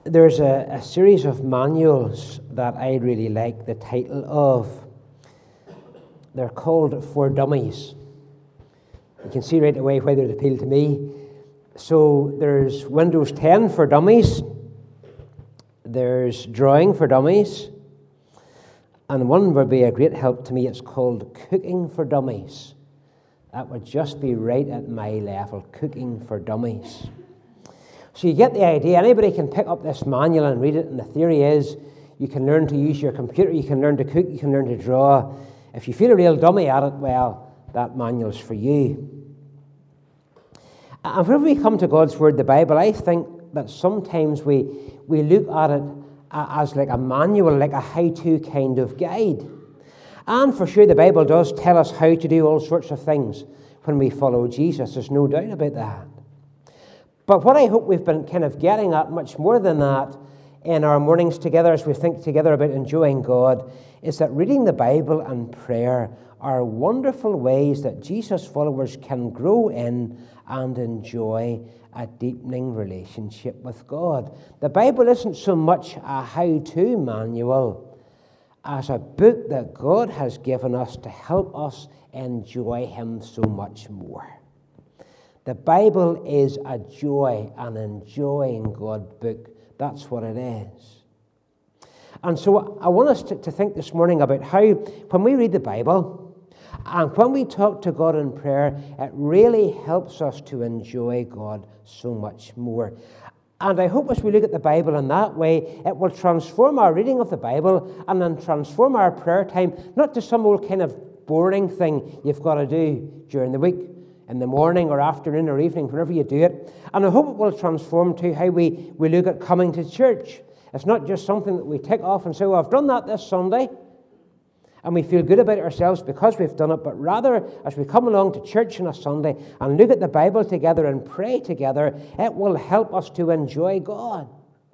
There's a series of manuals that I really like the title of. They're called For Dummies. You can see right away why they appeal to me. So there's Windows 10 for Dummies, there's Drawing for Dummies, and one would be a great help to me. It's called Cooking for Dummies. That would just be right at my level, Cooking for Dummies. So you get the idea. Anybody can pick up this manual and read it, and the theory is you can learn to use your computer, you can learn to cook, you can learn to draw. If you feel a real dummy at it, well, that manual's for you. And whenever we come to God's Word, the Bible, I think that sometimes we look at it as like a manual, like a how-to kind of guide. And for sure, the Bible does tell us how to do all sorts of things when we follow Jesus. There's no doubt about that. But what I hope we've been kind of getting at much more than that in our mornings together as we think together about enjoying God is that reading the Bible and prayer are wonderful ways that Jesus' followers can grow in and enjoy a deepening relationship with God. The Bible isn't so much a how-to manual as a book that God has given us to help us enjoy Him so much more. The Bible is a joy, an enjoying God book. That's what it is. And so I want us to think this morning about how, when we read the Bible and when we talk to God in prayer, it really helps us to enjoy God so much more. And I hope as we look at the Bible in that way, it will transform our reading of the Bible and then transform our prayer time, not to some old kind of boring thing you've got to do during the week, in the morning or afternoon or evening, whenever you do it. And I hope it will transform to how we look at coming to church. It's not just something that we tick off and say, well, I've done that this Sunday, and we feel good about ourselves because we've done it, but rather, as we come along to church on a Sunday and look at the Bible together and pray together, it will help us to enjoy God.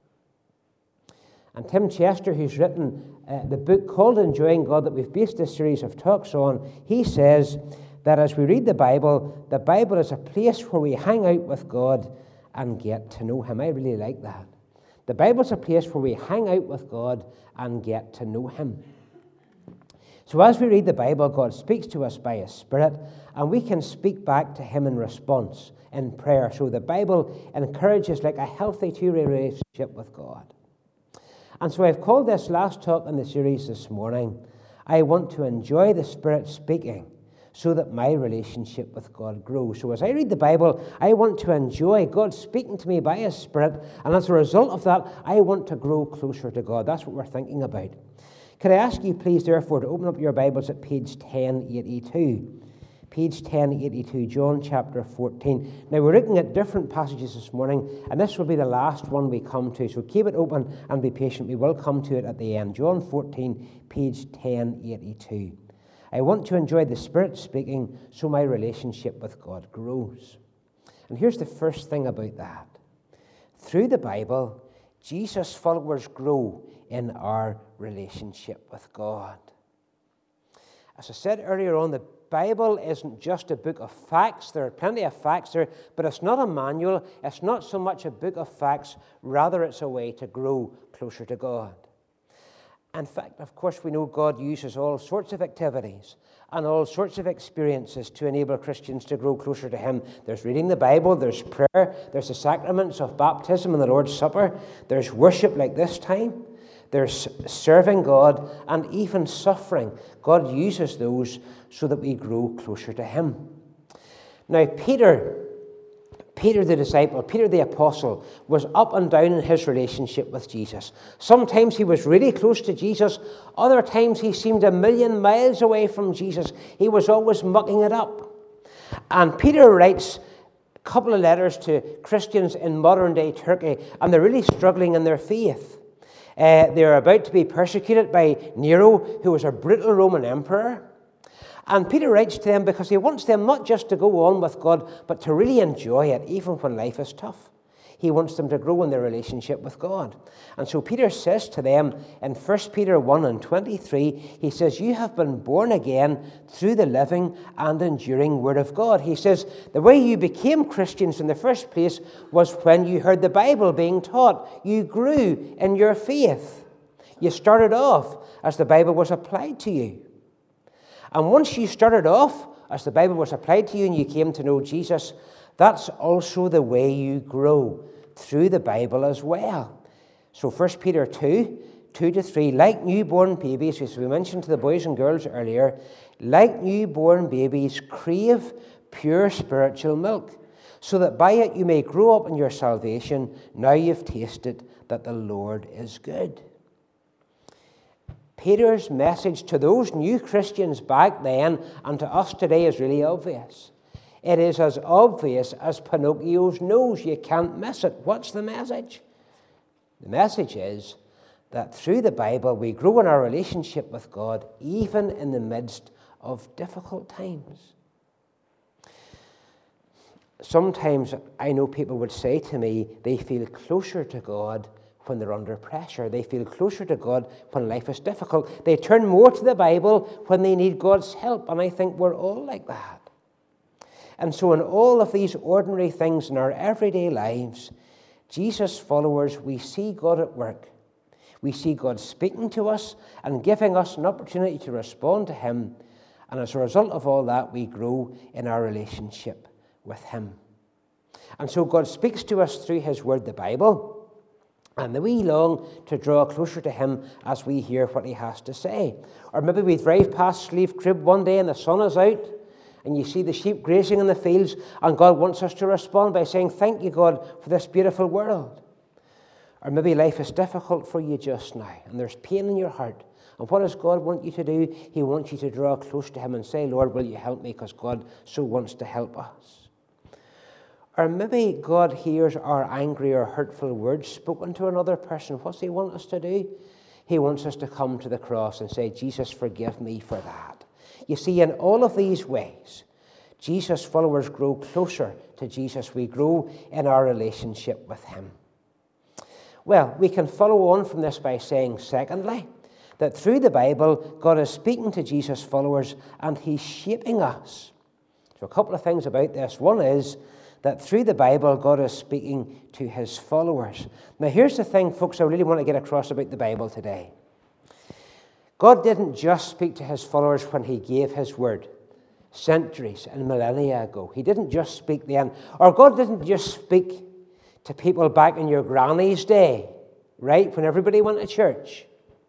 And Tim Chester, who's written the book called Enjoying God that we've based this series of talks on, he says that as we read the Bible is a place where we hang out with God and get to know Him. I really like that. The Bible's a place where we hang out with God and get to know Him. So as we read the Bible, God speaks to us by His Spirit, and we can speak back to Him in response in prayer. So the Bible encourages like a healthy two-way relationship with God. And so I've called this last talk in the series this morning, I want to enjoy the Spirit speaking so that my relationship with God grows. So as I read the Bible, I want to enjoy God speaking to me by His Spirit, and as a result of that, I want to grow closer to God. That's what we're thinking about. Could I ask you, please, therefore, to open up your Bibles at page 1082. Page 1082, John chapter 14. Now, we're looking at different passages this morning, and this will be the last one we come to, so keep it open and be patient. We will come to it at the end. John 14, page 1082. I want to enjoy the Spirit speaking so my relationship with God grows. And here's the first thing about that. Through the Bible, Jesus' followers grow in our relationship with God. As I said earlier on, the Bible isn't just a book of facts. There are plenty of facts there, but it's not a manual. It's not so much a book of facts. Rather, it's a way to grow closer to God. In fact, of course, we know God uses all sorts of activities and all sorts of experiences to enable Christians to grow closer to Him. There's reading the Bible, there's prayer, there's the sacraments of baptism and the Lord's Supper, there's worship like this time, there's serving God, and even suffering. God uses those so that we grow closer to Him. Now, Peter the disciple, Peter the apostle, was up and down in his relationship with Jesus. Sometimes he was really close to Jesus. Other times he seemed a million miles away from Jesus. He was always mucking it up. And Peter writes a couple of letters to Christians in modern-day Turkey, and they're really struggling in their faith. They're about to be persecuted by Nero, who was a brutal Roman emperor. And Peter writes to them because he wants them not just to go on with God, but to really enjoy it, even when life is tough. He wants them to grow in their relationship with God. And so Peter says to them in 1 Peter 1 and 23, he says, you have been born again through the living and enduring Word of God. He says, the way you became Christians in the first place was when you heard the Bible being taught. You grew in your faith. You started off as the Bible was applied to you. And once you started off as the Bible was applied to you and you came to know Jesus, that's also the way you grow, through the Bible as well. So 1 Peter 2, 2-3, like newborn babies, as we mentioned to the boys and girls earlier, like newborn babies, crave pure spiritual milk, so that by it you may grow up in your salvation. Now you've tasted that the Lord is good. Peter's message to those new Christians back then and to us today is really obvious. It is as obvious as Pinocchio's nose. You can't miss it. What's the message? The message is that through the Bible we grow in our relationship with God, even in the midst of difficult times. Sometimes I know people would say to me they feel closer to God when they're under pressure. They feel closer to God when life is difficult. They turn more to the Bible when they need God's help, and I think we're all like that. And so in all of these ordinary things in our everyday lives, Jesus followers, we see God at work. We see God speaking to us and giving us an opportunity to respond to Him. And as a result of all that, we grow in our relationship with Him. And so God speaks to us through His Word, the Bible. And we long to draw closer to Him as we hear what He has to say. Or maybe we drive past Slieve Crib one day and the sun is out, and you see the sheep grazing in the fields, and God wants us to respond by saying, thank you, God, for this beautiful world. Or maybe life is difficult for you just now, and there's pain in your heart. And what does God want you to do? He wants you to draw close to Him and say, Lord, will you help me? Because God so wants to help us. Or maybe God hears our angry or hurtful words spoken to another person. What's He want us to do? He wants us to come to the cross and say, Jesus, forgive me for that. You see, in all of these ways, Jesus' followers grow closer to Jesus. We grow in our relationship with Him. Well, we can follow on from this by saying, secondly, that through the Bible, God is speaking to Jesus' followers and He's shaping us. So a couple of things about this. One is that through the Bible, God is speaking to His followers. Now, here's the thing, folks, I really want to get across about the Bible today. God didn't just speak to His followers when He gave His word centuries and millennia ago. He didn't just speak then. Or God didn't just speak to people back in your granny's day, right, when everybody went to church.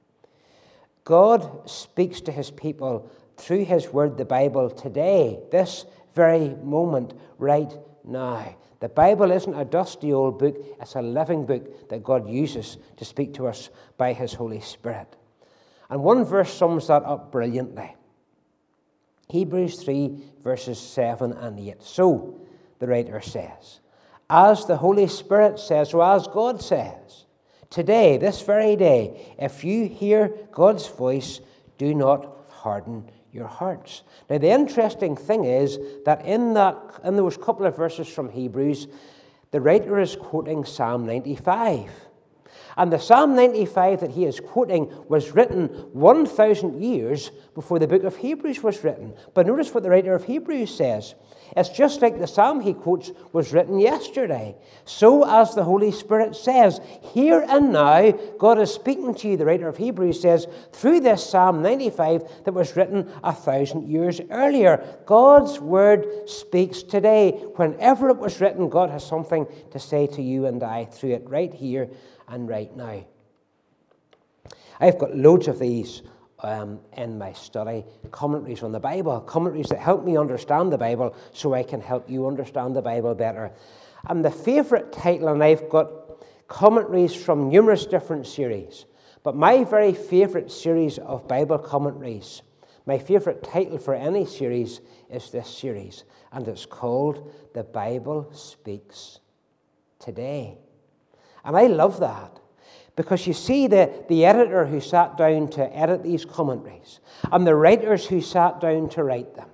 God speaks to His people through His word, the Bible, today, this very moment, right now. The Bible isn't a dusty old book. It's a living book that God uses to speak to us by His Holy Spirit. And one verse sums that up brilliantly. Hebrews 3, verses 7 and 8. So, the writer says, as the Holy Spirit says, or as God says, today, this very day, if you hear God's voice, do not harden your hearts. Now, the interesting thing is that in those couple of verses from Hebrews, the writer is quoting Psalm 95. And the Psalm 95 that he is quoting was written 1,000 years before the book of Hebrews was written. But notice what the writer of Hebrews says. It's just like the Psalm he quotes was written yesterday. So as the Holy Spirit says, here and now, God is speaking to you, the writer of Hebrews says, through this Psalm 95 that was written 1,000 years earlier. God's word speaks today. Whenever it was written, God has something to say to you and I through it right here and right now. I've got loads of these in my study, commentaries on the Bible, commentaries that help me understand the Bible so I can help you understand the Bible better. And the favourite title, and I've got commentaries from numerous different series, but my very favourite series of Bible commentaries, my favourite title for any series is this series, and it's called The Bible Speaks Today. And I love that. Because you see the editor who sat down to edit these commentaries, and the writers who sat down to write them,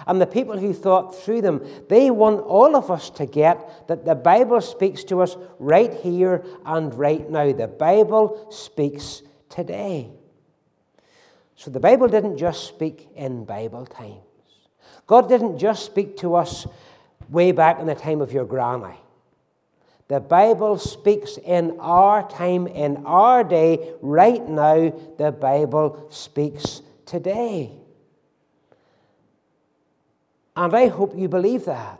and the people who thought through them, they want all of us to get that the Bible speaks to us right here and right now. The Bible speaks today. So the Bible didn't just speak in Bible times. God didn't just speak to us way back in the time of your granny. The Bible speaks in our time, in our day, right now. The Bible speaks today. And I hope you believe that.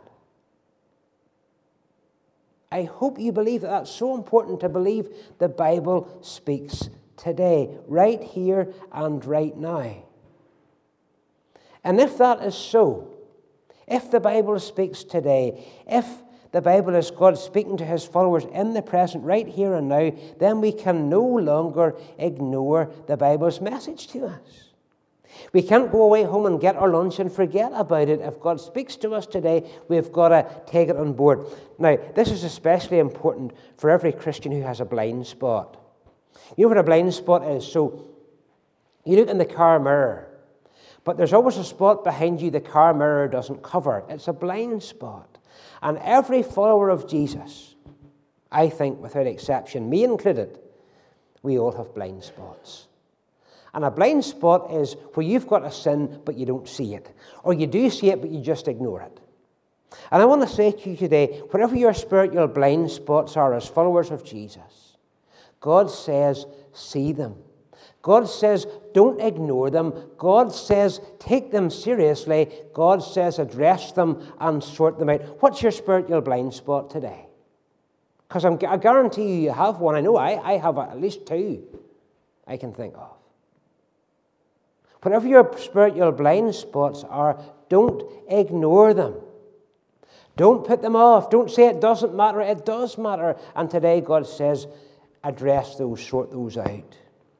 I hope you believe that. That's so important to believe the Bible speaks today, right here and right now. And if that is so, if the Bible speaks today, if the Bible is God speaking to his followers in the present, right here and now, then we can no longer ignore the Bible's message to us. We can't go away home and get our lunch and forget about it. If God speaks to us today, we've got to take it on board. Now, this is especially important for every Christian who has a blind spot. You know what a blind spot is? So, you look in the car mirror, but there's always a spot behind you the car mirror doesn't cover. It's a blind spot. And every follower of Jesus, I think without exception, me included, we all have blind spots. And a blind spot is where you've got a sin, but you don't see it. Or you do see it, but you just ignore it. And I want to say to you today, whatever your spiritual blind spots are as followers of Jesus, God says, see them. God says, don't ignore them. God says, take them seriously. God says, address them and sort them out. What's your spiritual blind spot today? Because I guarantee you have one. I know I have at least two I can think of. Whatever your spiritual blind spots are, don't ignore them. Don't put them off. Don't say it doesn't matter. It does matter. And today God says, address those, sort those out.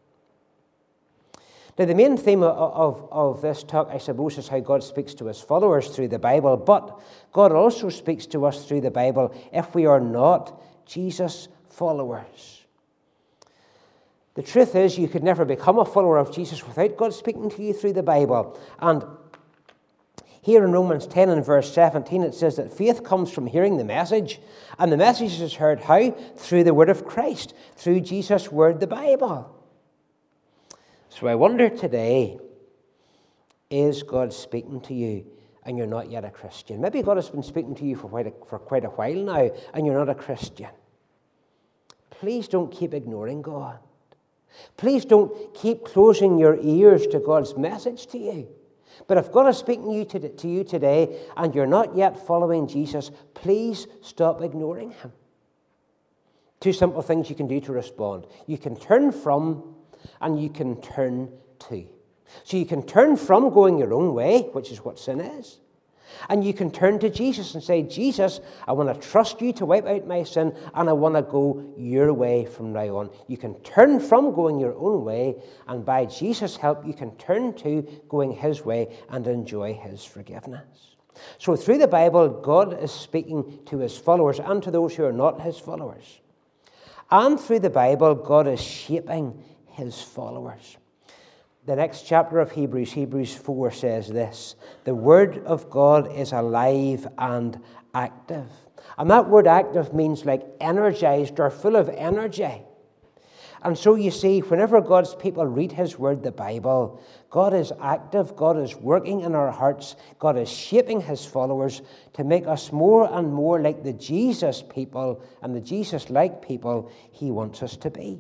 Now, the main theme of this talk, I suppose, is how God speaks to his followers through the Bible, but God also speaks to us through the Bible if we are not Jesus followers. The truth is, you could never become a follower of Jesus without God speaking to you through the Bible. And here in Romans 10 and verse 17, it says that faith comes from hearing the message, and the message is heard how? Through the word of Christ, through Jesus' word, the Bible. So I wonder today, is God speaking to you and you're not yet a Christian? Maybe God has been speaking to you for quite a while now and you're not a Christian. Please don't keep ignoring God. Please don't keep closing your ears to God's message to you. But if God is speaking to you today and you're not yet following Jesus, please stop ignoring him. Two simple things you can do to respond. You can turn from and you can turn to. So you can turn from going your own way, which is what sin is, and you can turn to Jesus and say, Jesus, I want to trust you to wipe out my sin, and I want to go your way from now on. You can turn from going your own way, and by Jesus' help, you can turn to going his way and enjoy his forgiveness. So through the Bible, God is speaking to his followers and to those who are not his followers. And through the Bible, God is shaping his followers. The next chapter of Hebrews, Hebrews 4, says this: the word of God is alive and active. And that word active means like energized or full of energy. And so you see, whenever God's people read his word, the Bible, God is active, God is working in our hearts, God is shaping his followers to make us more and more like the Jesus people and the Jesus-like people he wants us to be.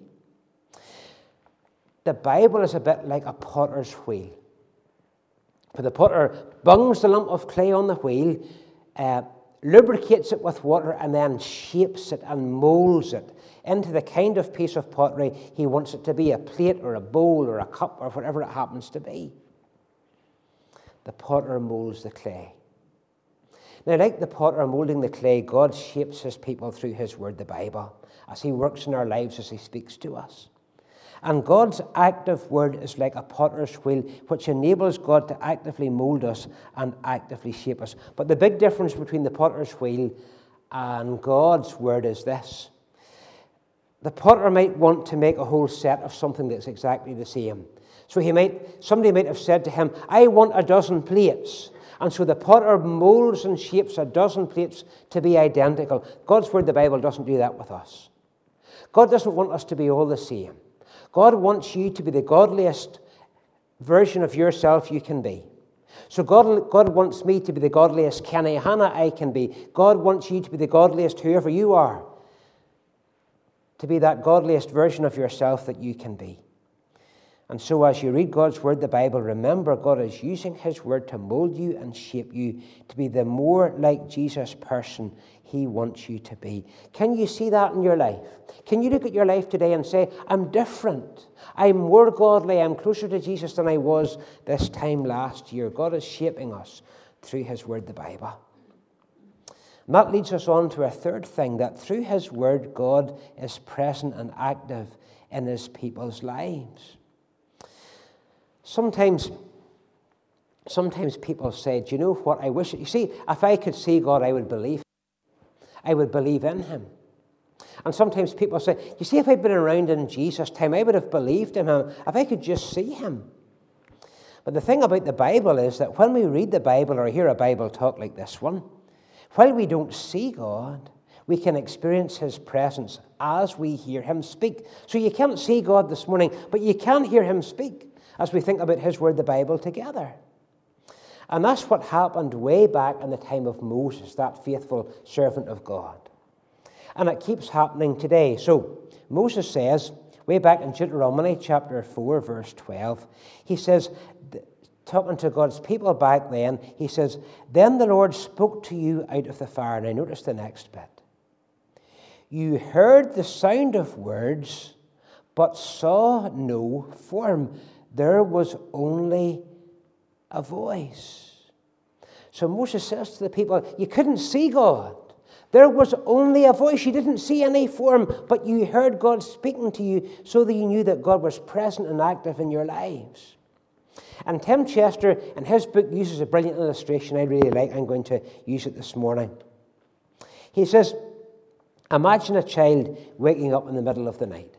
The Bible is a bit like a potter's wheel. For the potter bungs the lump of clay on the wheel, lubricates it with water, and then shapes it and molds it into the kind of piece of pottery he wants it to be, a plate or a bowl or a cup or whatever it happens to be. The potter molds the clay. Now, like the potter molding the clay, God shapes his people through his word, the Bible, as he works in our lives, as he speaks to us. And God's active word is like a potter's wheel, which enables God to actively mold us and actively shape us. But the big difference between the potter's wheel and God's word is this. The potter might want to make a whole set of something that's exactly the same. So somebody might have said to him, I want a dozen plates. And so the potter molds and shapes a dozen plates to be identical. God's Word, the Bible, doesn't do that with us. God doesn't want us to be all the same. God wants you to be the godliest version of yourself you can be. So God wants me to be the godliest Kenny Hanna I can be. God wants you to be the godliest whoever you are. To be that godliest version of yourself that you can be. And so as you read God's Word, the Bible, remember God is using His Word to mold you and shape you to be the more like Jesus person He wants you to be. Can you see that in your life? Can you look at your life today and say, I'm different. I'm more godly. I'm closer to Jesus than I was this time last year. God is shaping us through His Word, the Bible. And that leads us on to a third thing, that through His Word, God is present and active in His people's lives. Sometimes people say, do you know what, I wish, you see, if I could see God, I would believe Him. I would believe in Him. And sometimes people say, you see, if I'd been around in Jesus' time, I would have believed in Him, if I could just see Him. But the thing about the Bible is that when we read the Bible or hear a Bible talk like this one, while we don't see God, we can experience His presence as we hear Him speak. So you can't see God this morning, but you can hear Him speak as we think about His Word, the Bible, together. And that's what happened way back in the time of Moses, that faithful servant of God. And it keeps happening today. So Moses says, way back in Deuteronomy chapter 4, verse 12, he says, talking to God's people back then, he says, then the Lord spoke to you out of the fire. Now notice the next bit. You heard the sound of words, but saw no form. There was only a voice. So Moses says to the people, you couldn't see God. There was only a voice. You didn't see any form, but you heard God speaking to you so that you knew that God was present and active in your lives. And Tim Chester, in his book, uses a brilliant illustration I really like. I'm going to use it this morning. He says, imagine a child waking up in the middle of the night.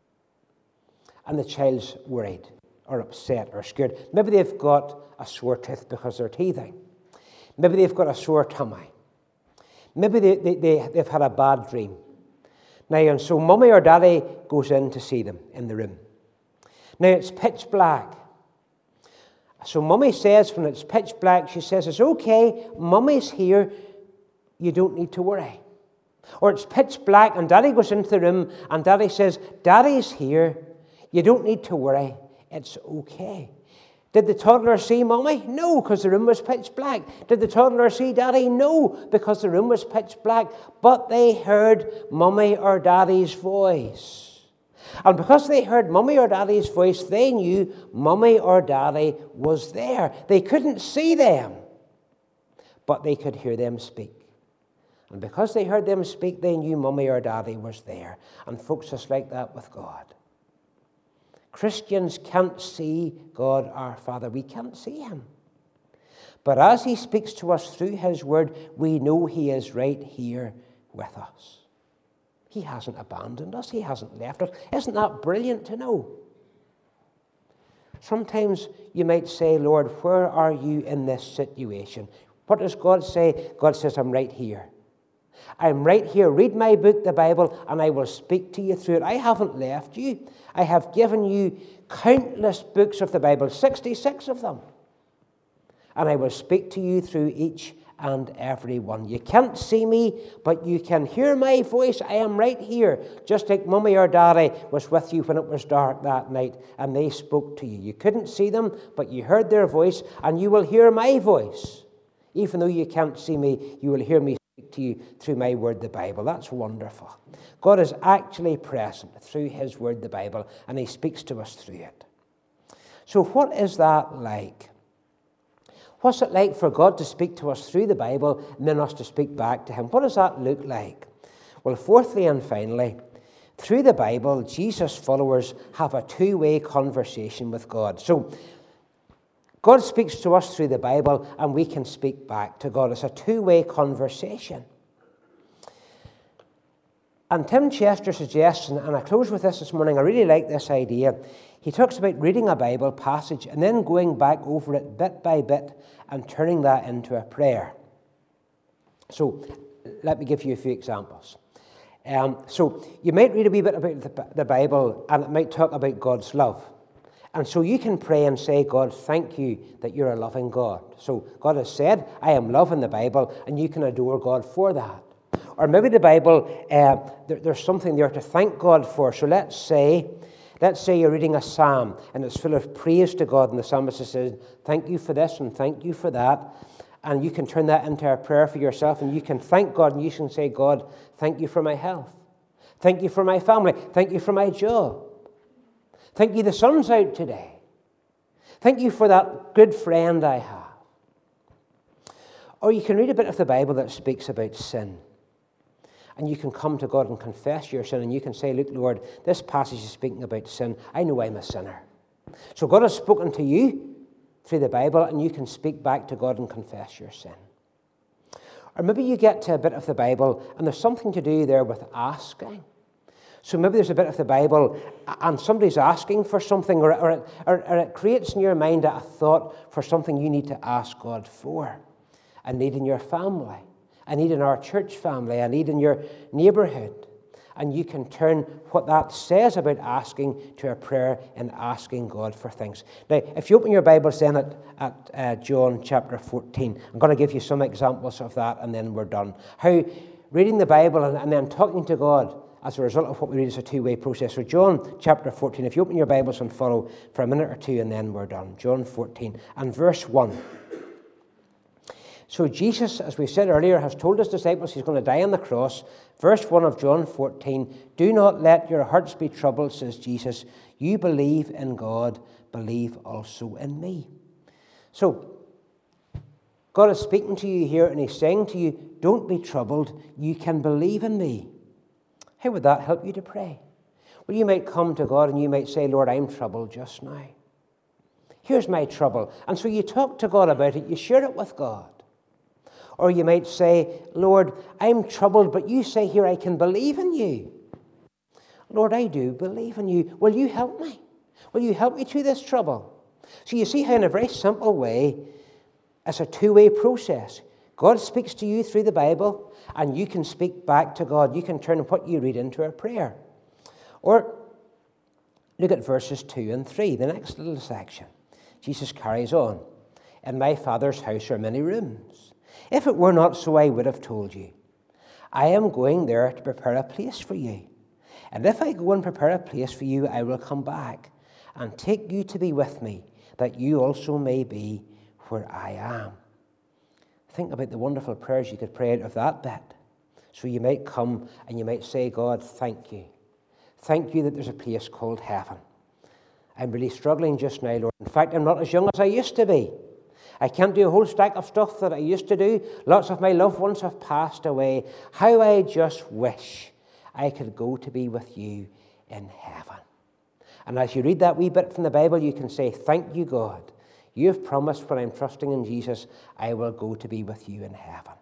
And the child's worried or upset or scared. Maybe they've got a sore tooth because they're teething. Maybe they've got a sore tummy. Maybe they've had a bad dream. Now, and so Mummy or Daddy goes in to see them in the room. Now, it's pitch black. So Mummy says, when it's pitch black, she says, it's okay, Mummy's here, you don't need to worry. Or it's pitch black and Daddy goes into the room and Daddy says, Daddy's here, you don't need to worry. It's okay. Did the toddler see Mummy? No, because the room was pitch black. Did the toddler see Daddy? No, because the room was pitch black. But they heard Mummy or Daddy's voice. And because they heard Mummy or Daddy's voice, they knew Mummy or Daddy was there. They couldn't see them, but they could hear them speak. And because they heard them speak, they knew Mummy or Daddy was there. And folks, it's like that with God. Christians can't see God our Father. We can't see Him. But as He speaks to us through His Word, we know He is right here with us. He hasn't abandoned us. He hasn't left us. Isn't that brilliant to know? Sometimes you might say, Lord, where are you in this situation? What does God say? God says, I'm right here. I'm right here. Read my book, the Bible, and I will speak to you through it. I haven't left you. I have given you countless books of the Bible, 66 of them. And I will speak to you through each and every one. You can't see me, but you can hear my voice. I am right here, just like Mummy or Daddy was with you when it was dark that night, and they spoke to you. You couldn't see them, but you heard their voice, and you will hear my voice. Even though you can't see me, you will hear me speak to you through my word, the Bible. That's wonderful. God is actually present through his word, the Bible, and he speaks to us through it. So what is that like? What's it like for God to speak to us through the Bible and then us to speak back to him? What does that look like? Well, fourthly and finally, through the Bible, Jesus' followers have a two-way conversation with God. So God speaks to us through the Bible and we can speak back to God. It's a two-way conversation. And Tim Chester suggests, and I close with this morning, I really like this idea. He talks about reading a Bible passage and then going back over it bit by bit and turning that into a prayer. So let me give you a few examples. So you might read a wee bit about the Bible, and it might talk about God's love. And so you can pray and say, God, thank you that you're a loving God. So God has said, I am love in the Bible, and you can adore God for that. Or maybe the Bible, there's something there to thank God for. So let's say you're reading a psalm, and it's full of praise to God, and the psalmist says, thank you for this, and thank you for that. And you can turn that into a prayer for yourself, and you can thank God, and you can say, God, thank you for my health. Thank you for my family. Thank you for my job. Thank you the sun's out today. Thank you for that good friend I have. Or you can read a bit of the Bible that speaks about sin. And you can come to God and confess your sin, and you can say, look, Lord, this passage is speaking about sin. I know I'm a sinner. So God has spoken to you through the Bible, and you can speak back to God and confess your sin. Or maybe you get to a bit of the Bible, and there's something to do there with asking. So maybe there's a bit of the Bible, and somebody's asking for something, or it creates in your mind a thought for something you need to ask God for. A need in your family, a need in our church family, a need in your neighbourhood. And you can turn what that says about asking to a prayer and asking God for things. Now, if you open your Bibles then at John chapter 14, I'm going to give you some examples of that, and then we're done. How reading the Bible and then talking to God as a result of what we read is a two-way process. So John chapter 14, if you open your Bibles and follow for a minute or two, and then we're done. John 14 and verse 1. So Jesus, as we said earlier, has told his disciples he's going to die on the cross. Verse 1 of John 14, do not let your hearts be troubled, says Jesus. You believe in God, believe also in me. So God is speaking to you here, and he's saying to you, don't be troubled. You can believe in me. How would that help you to pray? Well, you might come to God and you might say, Lord, I'm troubled just now. Here's my trouble. And so you talk to God about it. You share it with God. Or you might say, Lord, I'm troubled, but you say here I can believe in you. Lord, I do believe in you. Will you help me? Will you help me through this trouble? So you see how in a very simple way, it's a two-way process. God speaks to you through the Bible, and you can speak back to God. You can turn what you read into a prayer. Or look at verses 2 and 3, the next little section. Jesus carries on. In my Father's house are many rooms. If it were not so, I would have told you. I am going there to prepare a place for you. And if I go and prepare a place for you, I will come back and take you to be with me, that you also may be where I am. Think about the wonderful prayers you could pray out of that bit. So you might come and you might say, God, thank you. Thank you that there's a place called heaven. I'm really struggling just now, Lord. In fact, I'm not as young as I used to be. I can't do a whole stack of stuff that I used to do. Lots of my loved ones have passed away. How I just wish I could go to be with you in heaven. And as you read that wee bit from the Bible, you can say, thank you, God. You have promised when I'm trusting in Jesus, I will go to be with you in heaven.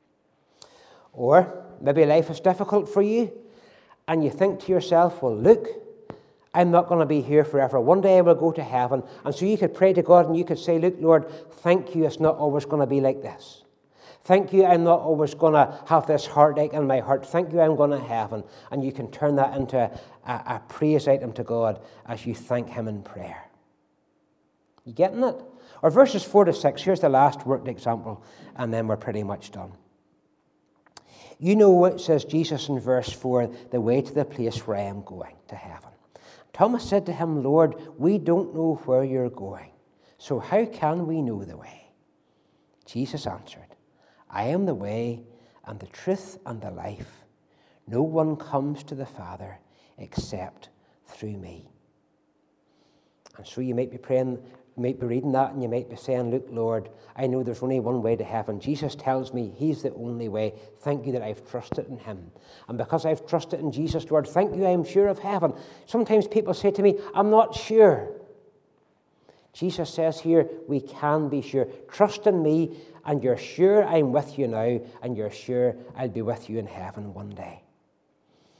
Or maybe life is difficult for you, and you think to yourself, well, look, I'm not going to be here forever. One day I will go to heaven. And so you could pray to God and you could say, look, Lord, thank you, it's not always going to be like this. Thank you, I'm not always going to have this heartache in my heart. Thank you, I'm going to heaven. And you can turn that into a praise item to God as you thank him in prayer. You getting it? Or verses 4 to 6, here's the last worked example, and then we're pretty much done. You know what says Jesus in verse 4, the way to the place where I am going, to heaven. Thomas said to him, Lord, we don't know where you're going, so how can we know the way? Jesus answered, I am the way and the truth and the life. No one comes to the Father except through me. And so you might be praying, you might be reading that, and you might be saying, look, Lord, I know there's only one way to heaven. Jesus tells me he's the only way. Thank you that I've trusted in him. And because I've trusted in Jesus, Lord, thank you, I'm sure of heaven. Sometimes people say to me, I'm not sure. Jesus says here, we can be sure. Trust in me, and you're sure I'm with you now, and you're sure I'll be with you in heaven one day.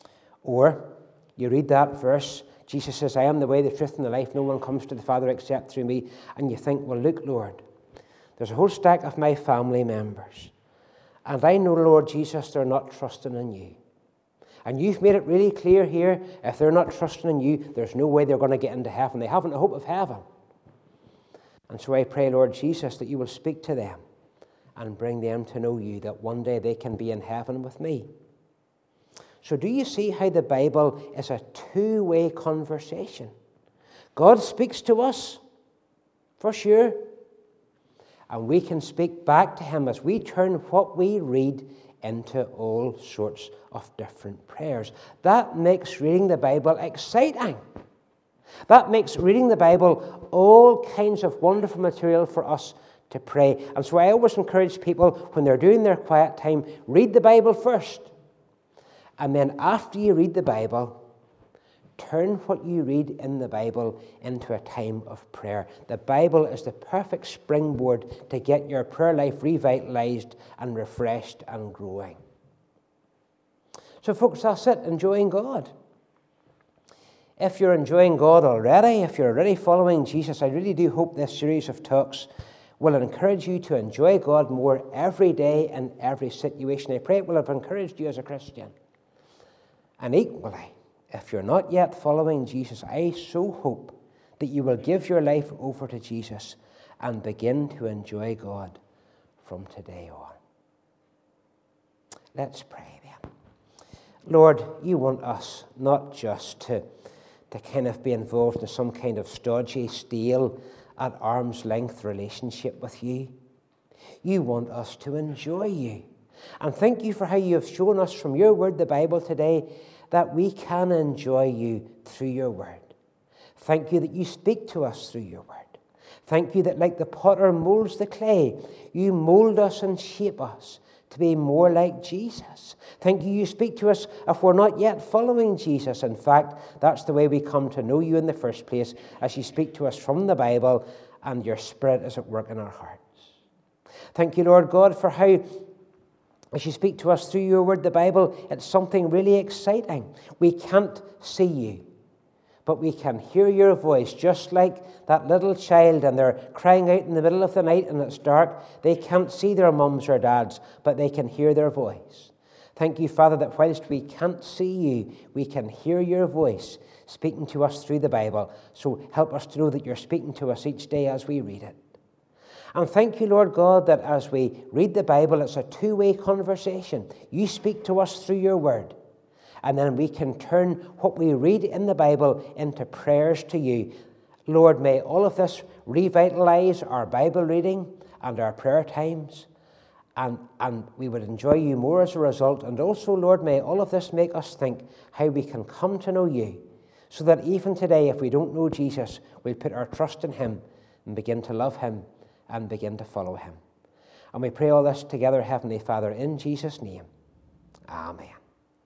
Or you read that verse, Jesus says, I am the way, the truth, and the life. No one comes to the Father except through me. And you think, well, look, Lord, there's a whole stack of my family members. And I know, Lord Jesus, they're not trusting in you. And you've made it really clear here, if they're not trusting in you, there's no way they're going to get into heaven. They haven't a hope of heaven. And so I pray, Lord Jesus, that you will speak to them and bring them to know you, that one day they can be in heaven with me. So do you see how the Bible is a two-way conversation? God speaks to us, for sure, and we can speak back to him as we turn what we read into all sorts of different prayers. That makes reading the Bible exciting. That makes reading the Bible all kinds of wonderful material for us to pray. And so I always encourage people, when they're doing their quiet time, read the Bible first. And then after you read the Bible, turn what you read in the Bible into a time of prayer. The Bible is the perfect springboard to get your prayer life revitalized and refreshed and growing. So folks, that's it, enjoying God. If you're enjoying God already, if you're already following Jesus, I really do hope this series of talks will encourage you to enjoy God more every day in every situation. I pray it will have encouraged you as a Christian. And equally, if you're not yet following Jesus, I so hope that you will give your life over to Jesus and begin to enjoy God from today on. Let's pray then. Lord, you want us not just to kind of be involved in some kind of stodgy, stale, at arm's length relationship with you. You want us to enjoy you. And thank you for how you have shown us from your word, the Bible, today, that we can enjoy you through your word. Thank you that you speak to us through your word. Thank you that like the potter molds the clay, you mold us and shape us to be more like Jesus. Thank you, you speak to us if we're not yet following Jesus. In fact, that's the way we come to know you in the first place, as you speak to us from the Bible and your Spirit is at work in our hearts. Thank you, Lord God, for how, as you speak to us through your word, the Bible, it's something really exciting. We can't see you, but we can hear your voice, just like that little child, and they're crying out in the middle of the night and it's dark. They can't see their mums or dads, but they can hear their voice. Thank you, Father, that whilst we can't see you, we can hear your voice speaking to us through the Bible. So help us to know that you're speaking to us each day as we read it. And thank you, Lord God, that as we read the Bible, it's a two-way conversation. You speak to us through your word. And then we can turn what we read in the Bible into prayers to you. Lord, may all of this revitalize our Bible reading and our prayer times. And we would enjoy you more as a result. And also, Lord, may all of this make us think how we can come to know you, so that even today, if we don't know Jesus, we'll put our trust in him and begin to love him and begin to follow him. And we pray all this together, Heavenly Father, in Jesus' name. Amen.